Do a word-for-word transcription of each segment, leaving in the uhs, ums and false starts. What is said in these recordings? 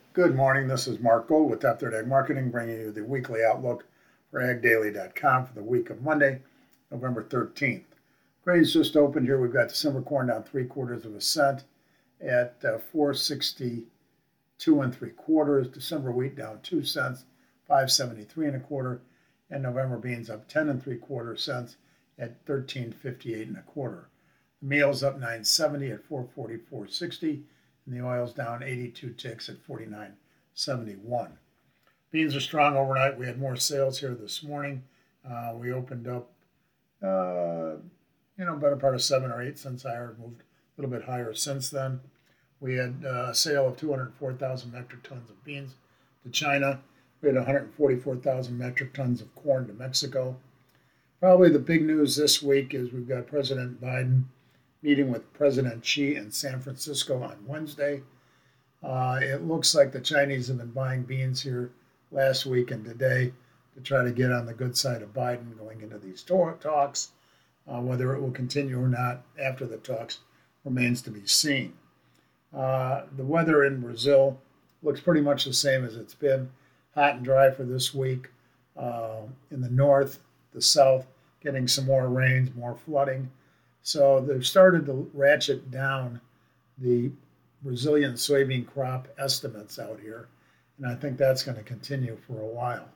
Good morning. This is Mark Gold with Top Third Ag Marketing, bringing you the weekly outlook for ag daily dot com for the week of Monday, November thirteenth. Grains just opened here. We've got December corn down three quarters of a cent at uh, four sixty-two and three quarters. December wheat down two cents, five seventy-three and a quarter, and November beans up ten and three quarter cents at thirteen fifty-eight and a quarter. The meal's up nine seventy at four forty-four sixty. And the oil's down eighty-two ticks at forty-nine seventy-one. Beans are strong overnight. We had more sales here this morning. Uh, we opened up, uh, you know, better part of seven or eight cents higher. Moved a little bit higher since then. We had uh, a sale of two hundred four thousand metric tons of beans to China. We had one hundred forty-four thousand metric tons of corn to Mexico. Probably the big news this week is we've got President Biden meeting with President Xi in San Francisco on Wednesday. Uh, it looks like the Chinese have been buying beans here last week and today to try to get on the good side of Biden going into these talks. Uh, whether it will continue or not after the talks remains to be seen. Uh, the weather in Brazil looks pretty much the same as it's been. Hot and dry for this week. Uh, in the north, the south, getting some more rains, more flooding. So they've started to ratchet down the Brazilian soybean crop estimates out here, and I think that's going to continue for a while.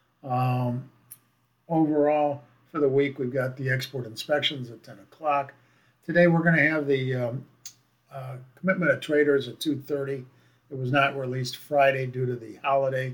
Um, overall, for the week, we've got the export inspections at ten o'clock. Today, we're going to have the um, uh, commitment of traders at two thirty. It was not released Friday due to the holiday,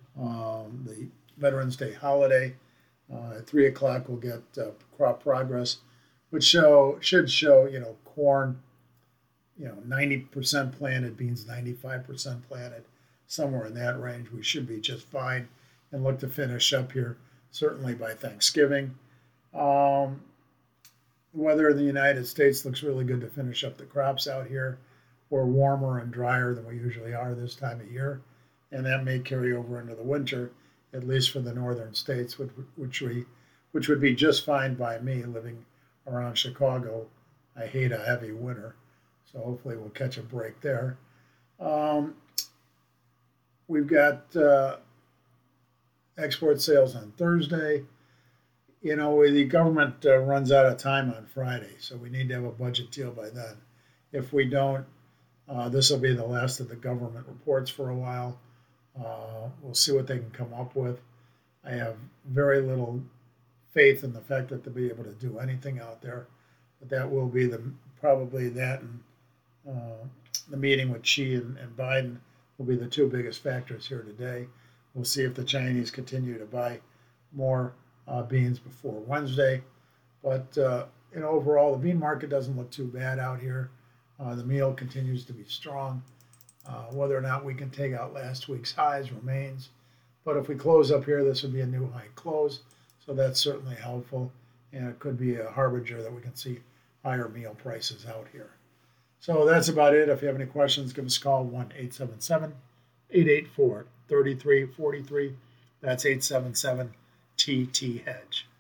um, the Veterans Day holiday. Uh, at three o'clock, we'll get uh, crop progress, which show should show, you know, corn, you know, ninety percent planted, beans ninety-five percent planted, somewhere in that range. We should be just fine and look to finish up here, certainly by Thanksgiving. Um, weather in the United States looks really good to finish up the crops out here. We're warmer and drier than we usually are this time of year, and that may carry over into the winter, at least for the northern states, which, which, we, which would be just fine by me living around Chicago. I hate a heavy winter, so hopefully we'll catch a break there. Um, we've got uh, export sales on Thursday. You know, the government uh, runs out of time on Friday, so we need to have a budget deal by then. If we don't, uh, this will be the last of the government reports for a while. Uh, we'll see what they can come up with. I have very little faith in the fact that they'll be able to do anything out there, but that will be the probably that and uh, the meeting with Xi and, and Biden will be the two biggest factors here today. We'll see if the Chinese continue to buy more uh, beans before Wednesday, but uh, you know, overall the bean market doesn't look too bad out here. Uh, the meal continues to be strong. Uh, whether or not we can take out last week's highs remains, but if we close up here, this would be a new high close. So that's certainly helpful, and it could be a harbinger that we can see higher meal prices out here. So that's about it. If you have any questions, give us a call, one eight seven seven, eight eight four, three three four three. That's eight seven seven T T Hedge.